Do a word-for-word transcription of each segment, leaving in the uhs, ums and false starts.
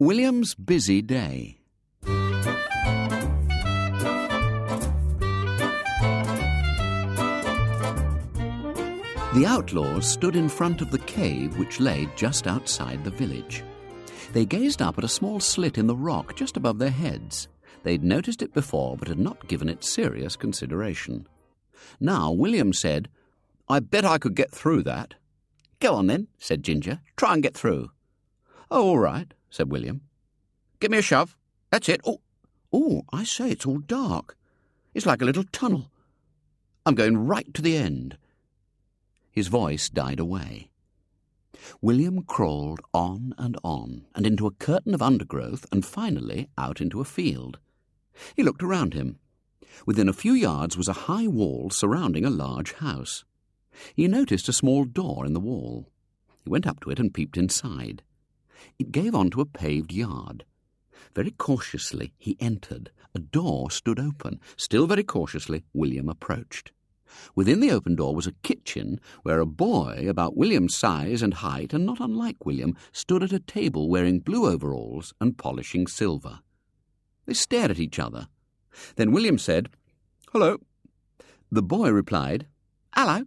William's busy day. The outlaws stood in front of the cave which lay just outside the village. They gazed up at a small slit in the rock just above their heads. They'd noticed it before, but had not given it serious consideration. Now William said, "I bet I could get through that." "Go on then," said Ginger. "Try and get through." "Oh, all right," said William. "Give me a shove. That's it. Oh, oh, I say, it's all dark. It's like a little tunnel. I'm going right to the end." His voice died away. William crawled on and on, and into a curtain of undergrowth, and finally out into a field. He looked around him. Within a few yards was a high wall surrounding a large house. He noticed a small door in the wall. He went up to it and peeped inside. It gave on to a paved yard. Very cautiously he entered. A door stood open. Still very cautiously William approached. Within the open door was a kitchen where a boy about William's size and height, and not unlike William, stood at a table wearing blue overalls and polishing silver. They stared at each other. Then William said, "Hello." The boy replied, "Hello."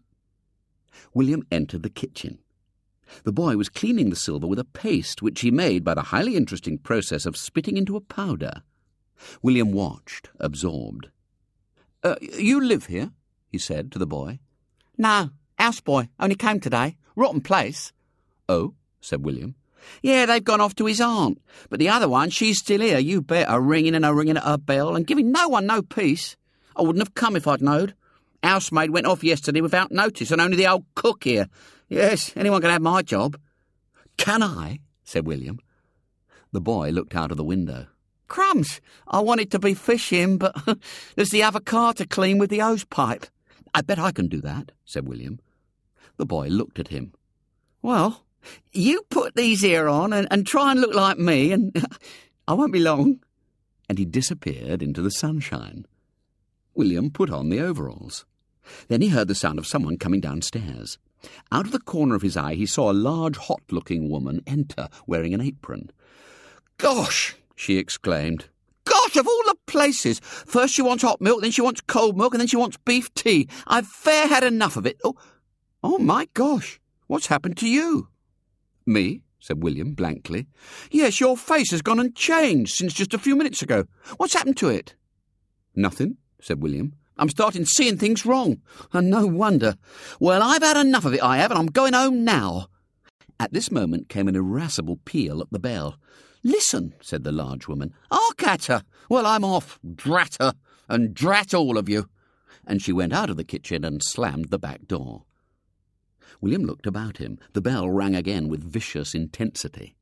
William entered the kitchen. The boy was cleaning the silver with a paste which he made by the highly interesting process of spitting into a powder. William watched, absorbed. Uh, you live here?" he said to the boy. "No, houseboy, only came today. Rotten place." "Oh," said William. "Yeah, they've gone off to his aunt, but the other one, she's still here, you bet, a ringing and a ringing at her bell and giving no one no peace. I wouldn't have come if I'd knowed. Housemaid went off yesterday without notice, and only the old cook here. Yes, anyone can have my job." "Can I?" said William. The boy looked out of the window. "Crumbs, I wanted to be fishing, but there's the other car to clean with the hose pipe." "I bet I can do that," said William. The boy looked at him. "Well, you put these here on and, and try and look like me, and I won't be long." And he disappeared into the sunshine. William put on the overalls. Then he heard the sound of someone coming downstairs. Out of the corner of his eye he saw a large, hot-looking woman enter, wearing an apron. "Gosh!" she exclaimed. "Gosh, of all the places! First she wants hot milk, then she wants cold milk, and then she wants beef tea. I've fair had enough of it. Oh, oh my gosh! What's happened to you?" "Me?" said William blankly. "Yes, your face has gone and changed since just a few minutes ago. What's happened to it?" "Nothing," said William. "I'm starting seeing things wrong, and no wonder. Well, I've had enough of it, I have, and I'm going home now." At this moment came an irascible peal at the bell. "Listen," said the large woman. "Hark at her! Well, I'm off, drat her, and drat all of you." And she went out of the kitchen and slammed the back door. William looked about him. The bell rang again with vicious intensity.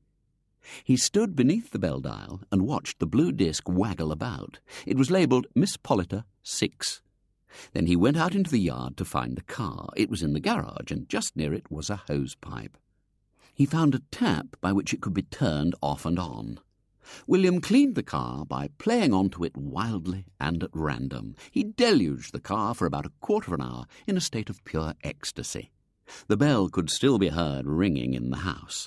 He stood beneath the bell dial and watched the blue disc waggle about. It was labelled Miss Polliter, six. Then he went out into the yard to find the car. It was in the garage, and just near it was a hose pipe. He found a tap by which it could be turned off and on. William cleaned the car by playing onto it wildly and at random. He deluged the car for about a quarter of an hour in a state of pure ecstasy. The bell could still be heard ringing in the house.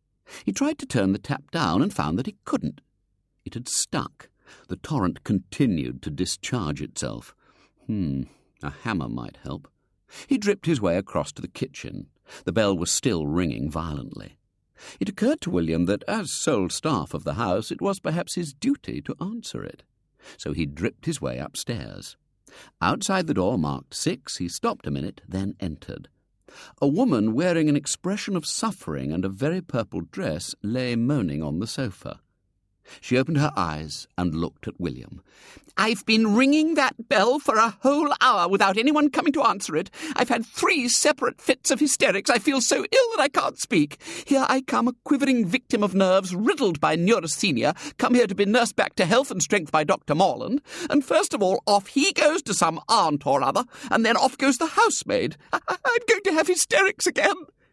He tried to turn the tap down and found that he couldn't. It had stuck. The torrent continued to discharge itself. Hmm, a hammer might help. He dripped his way across to the kitchen. The bell was still ringing violently. It occurred to William that, as sole staff of the house, it was perhaps his duty to answer it. So he dripped his way upstairs. Outside the door marked six, he stopped a minute, then entered. A woman wearing an expression of suffering and a very purple dress lay moaning on the sofa. She opened her eyes and looked at William. "I've been ringing that bell for a whole hour without anyone coming to answer it. I've had three separate fits of hysterics. I feel so ill that I can't speak. Here I come, a quivering victim of nerves, riddled by neurasthenia, come here to be nursed back to health and strength by Doctor Morland. And first of all, off he goes to some aunt or other, and then off goes the housemaid. I- I- I'm going to have hysterics again."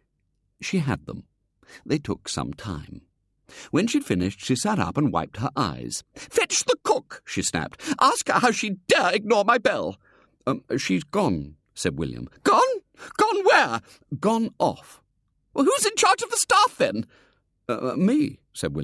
She had them. They took some time. When she'd finished, she sat up and wiped her eyes. "Fetch the cook," she snapped. "Ask her how she dare ignore my bell." Um, she's gone," said William. "Gone? Gone where?" "Gone off." "Well, who's in charge of the staff, then?" Uh, me," said William.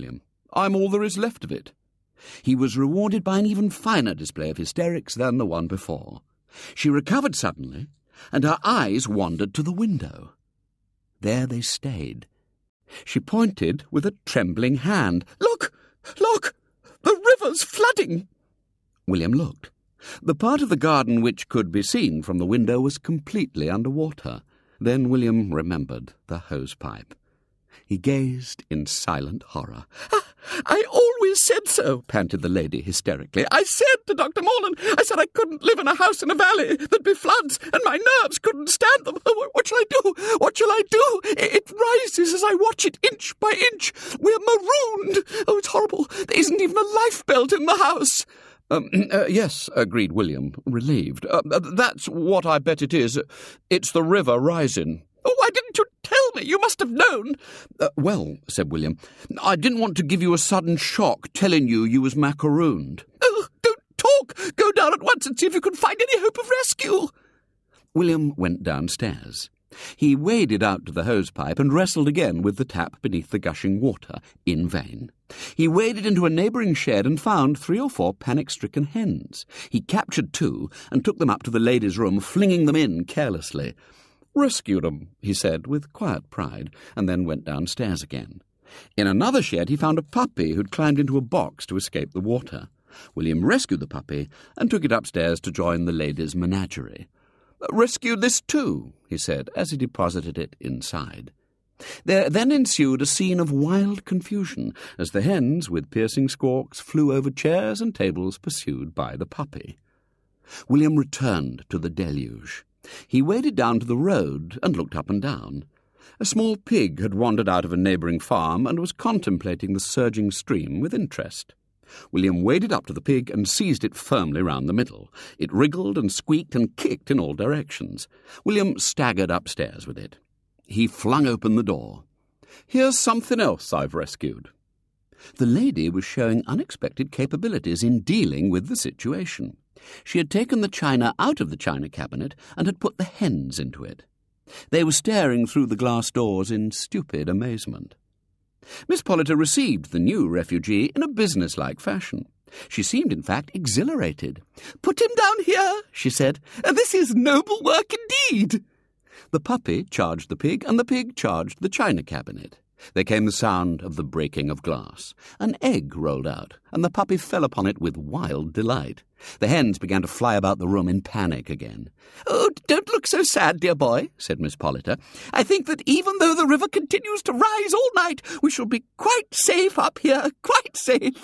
I'm all there is left of it." He was rewarded by an even finer display of hysterics than the one before. She recovered suddenly, and her eyes wandered to the window. There they stayed. She pointed with a trembling hand. "Look! Look! The river's flooding!" William looked. The part of the garden which could be seen from the window was completely under water. Then William remembered the hose-pipe. He gazed in silent horror. "Ah, I always said so," panted the lady hysterically. "I said to Doctor Morland, I said I couldn't live in a house in a valley. There'd be floods, and my nerves couldn't stand them. What shall I do? What shall I do? It rises as I watch it, inch by inch. We're marooned. Oh, it's horrible. There isn't even a lifebelt in the house." Um, uh, yes, agreed William, relieved. Uh, that's what I bet it is. It's the river rising. "Oh, why didn't you tell me? You must have known." Uh, well, said William, "I didn't want to give you a sudden shock telling you you was macarooned." "Oh, don't talk. Go down at once and see if you can find any hope of rescue." William went downstairs. He waded out to the hose-pipe and wrestled again with the tap beneath the gushing water, in vain. He waded into a neighbouring shed and found three or four panic-stricken hens. He captured two and took them up to the ladies' room, flinging them in carelessly. "Rescued 'em," he said with quiet pride, and then went downstairs again. In another shed he found a puppy who'd climbed into a box to escape the water. William rescued the puppy and took it upstairs to join the ladies' menagerie. "Rescued this too," he said, as he deposited it inside. There then ensued a scene of wild confusion, as the hens, with piercing squawks, flew over chairs and tables pursued by the puppy. William returned to the deluge. He waded down to the road and looked up and down. A small pig had wandered out of a neighbouring farm and was contemplating the surging stream with interest. William waded up to the pig and seized it firmly round the middle. It wriggled and squeaked and kicked in all directions. William staggered upstairs with it. He flung open the door. "Here's something else I've rescued." The lady was showing unexpected capabilities in dealing with the situation. She had taken the china out of the china cabinet and had put the hens into it. They were staring through the glass doors in stupid amazement. Miss Polliter received the new refugee in a businesslike fashion. She seemed, in fact, exhilarated. "Put him down here," she said. "This is noble work indeed." The puppy charged the pig, and the pig charged the china cabinet. There came the sound of the breaking of glass. An egg rolled out, and the puppy fell upon it with wild delight. The hens began to fly about the room in panic again. "Oh, don't look so sad, dear boy," said Miss Polliter. "I think that even though the river continues to rise all night, we shall be quite safe up here, quite safe."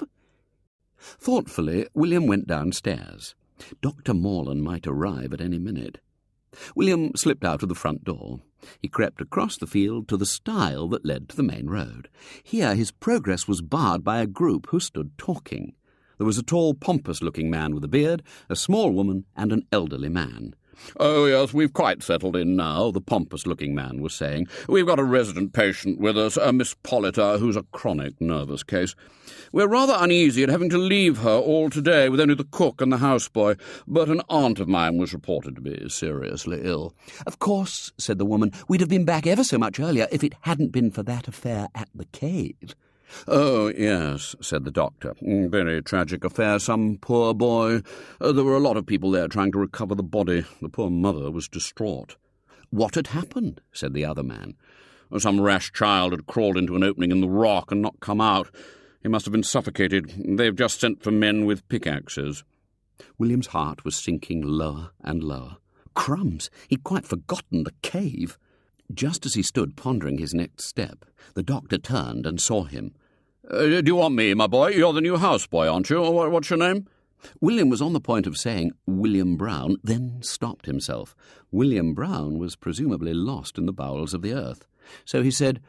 Thoughtfully, William went downstairs. Doctor Morland might arrive at any minute. William slipped out of the front door. He crept across the field to the stile that led to the main road. Here his progress was barred by a group who stood talking. There was a tall, pompous-looking man with a beard, a small woman, and an elderly man. "Oh, yes, we've quite settled in now," the pompous-looking man was saying. "We've got a resident patient with us, a Miss Polliter, who's a chronic nervous case. We're rather uneasy at having to leave her all today with only the cook and the houseboy, but an aunt of mine was reported to be seriously ill." "Of course," said the woman, "we'd have been back ever so much earlier if it hadn't been for that affair at the cave." "Oh, yes," said the doctor. "Very tragic affair. Some poor boy. Uh, there were a lot of people there trying to recover the body. The poor mother was distraught." "What had happened?" said the other man. "Some rash child had crawled into an opening in the rock and not come out. He must have been suffocated. They've just sent for men with pickaxes." William's heart was sinking lower and lower. Crumbs! He'd quite forgotten the cave. Just as he stood pondering his next step, the doctor turned and saw him. Uh, do you want me, my boy? You're the new houseboy, aren't you? What's your name?" William was on the point of saying William Brown, then stopped himself. William Brown was presumably lost in the bowels of the earth. So he said,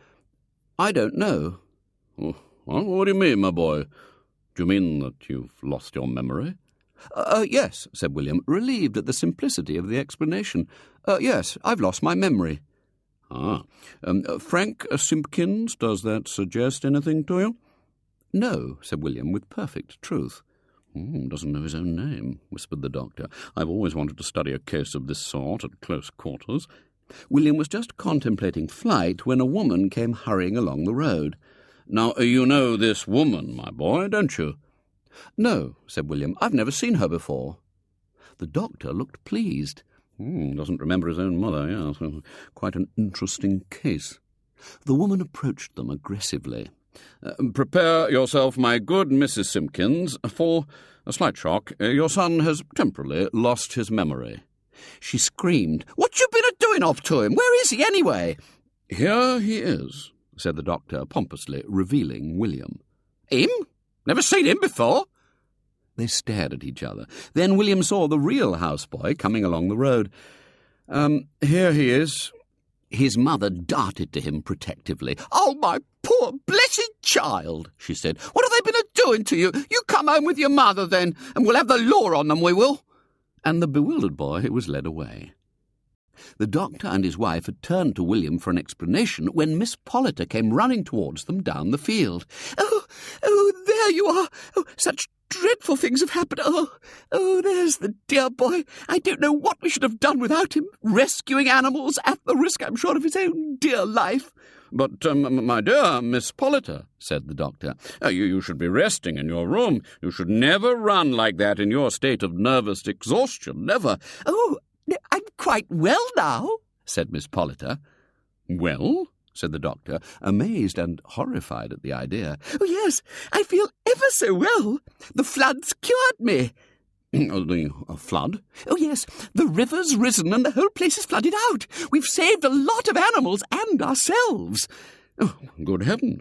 "I don't know." Oh, well, what do you mean, my boy? Do you mean that you've lost your memory? Uh, yes, said William, relieved at the simplicity of the explanation. Uh, yes, I've lost my memory. Ah, um, uh, Frank uh, Simpkins, does that suggest anything to you? No, said William, with perfect truth. Mm, doesn't know his own name, whispered the doctor. I've always wanted to study a case of this sort at close quarters. William was just contemplating flight when a woman came hurrying along the road. Now, you know this woman, my boy, don't you?" "No," said William. "I've never seen her before." The doctor looked pleased. Hmm, doesn't remember his own mother, yes. Quite an interesting case. The woman approached them aggressively. Uh, "Prepare yourself, my good Missus Simpkins, for a slight shock. Uh, your son has temporarily lost his memory." She screamed, "What you been a-doing of to him? Where is he, anyway?" "Here he is," said the doctor pompously, revealing William. "Him? Never seen him before?" They stared at each other. Then William saw the real houseboy coming along the road. Um, here he is." His mother darted to him protectively. "Oh, my poor blessed child," she said. "What have they been a-doing to you? You come home with your mother, then, and we'll have the law on them, we will." And the bewildered boy was led away. The doctor and his wife had turned to William for an explanation when Miss Polliter came running towards them down the field. "Oh, oh, there you are! Oh, such dreadful things have happened. Oh, oh, there's the dear boy. I don't know what we should have done without him, rescuing animals at the risk, I'm sure, of his own dear life." "But, um, my dear Miss Polliter," said the doctor, uh, you, you should be resting in your room. You should never run like that in your state of nervous exhaustion, never." "Oh, I'm quite well now," said Miss Polliter. "Well?" said the doctor, amazed and horrified at the idea. "Oh, yes, I feel ever so well. The flood's cured me." "The uh, flood?" "Oh, yes, the river's risen and the whole place is flooded out. We've saved a lot of animals and ourselves." Oh, good heavens!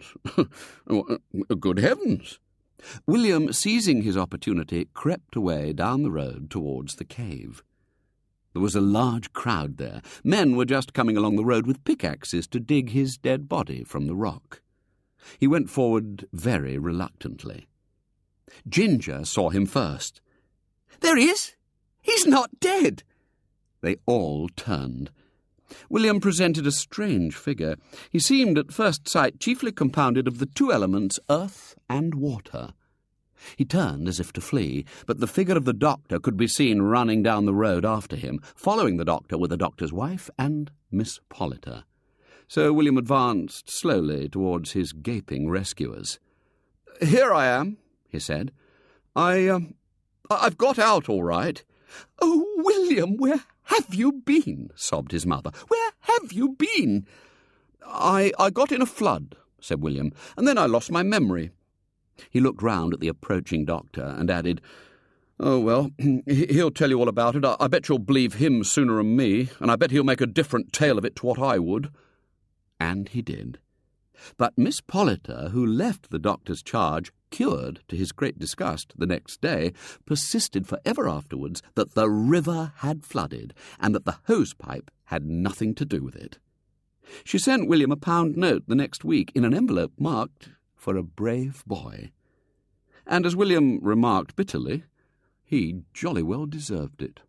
Good heavens! William, seizing his opportunity, crept away down the road towards the cave. There was a large crowd there. Men were just coming along the road with pickaxes to dig his dead body from the rock. He went forward very reluctantly. Ginger saw him first. "There he is! He's not dead!" They all turned. William presented a strange figure. He seemed at first sight chiefly compounded of the two elements earth and water. He turned as if to flee, but the figure of the doctor could be seen running down the road after him. Following the doctor were the doctor's wife and Miss Polliter. So William advanced slowly towards his gaping rescuers. "Here I am," he said. I, um, I've got out all right." "Oh, William, where have you been?" sobbed his mother. "Where have you been?" I, I got in a flood," said William, "and then I lost my memory." He looked round at the approaching doctor and added, "Oh, well, he'll tell you all about it. I bet you'll believe him sooner than me, and I bet he'll make a different tale of it to what I would." And he did. But Miss Polliter, who left the doctor's charge, cured to his great disgust the next day, persisted for ever afterwards that the river had flooded and that the hose-pipe had nothing to do with it. She sent William a pound note the next week in an envelope marked "For a brave boy." And as William remarked bitterly, he jolly well deserved it.